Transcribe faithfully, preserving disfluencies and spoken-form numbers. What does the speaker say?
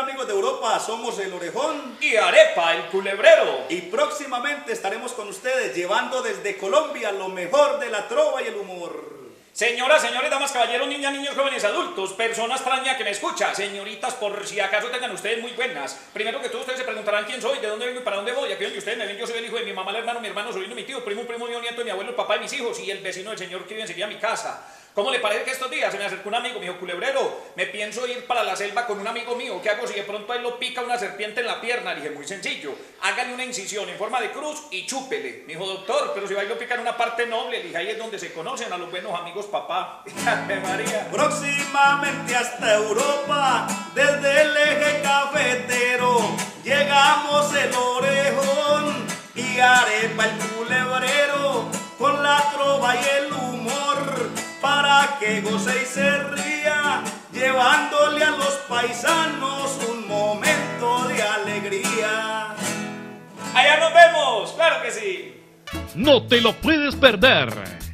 amigos de Europa? Somos el Orejón y Arepa, el culebrero. y próximamente estaremos con ustedes llevando desde Colombia lo mejor de la trova y el humor. Señoras, señores, damas, caballeros, niñas, niños, jóvenes, adultos, persona extraña que me escucha, señoritas, por si acaso tengan ustedes muy buenas. Primero que todo, ustedes se preguntarán quién soy, de dónde vengo y para dónde voy. Aquí donde ustedes me ven, yo soy el hijo de mi mamá, el hermano, mi hermano, sobrino, mi tío, primo, primo mío, nieto de mi abuelo, el papá de mis hijos y el vecino del señor que vive enseguida a mi casa. ¿Cómo le parece que estos días se me acercó un amigo, me dijo, culebrero, me pienso ir para la selva con un amigo mío? ¿Qué hago si de pronto a él lo pica una serpiente en la pierna? Le dije, muy sencillo, hágale una incisión en forma de cruz y chúpele. Me dijo, doctor, pero si va y lo pica en una parte noble. Le dije, ahí es donde se conocen a los buenos amigos, papá. ¡Ave María! Próximamente hasta Europa, desde el eje cafetero, llegamos el Orejón y Arepa el culebrero, con la trova y el humor, para que goce y se ría, llevándole a los paisanos un momento de alegría. ¡Allá nos vemos! ¡Claro que sí! No te lo puedes perder.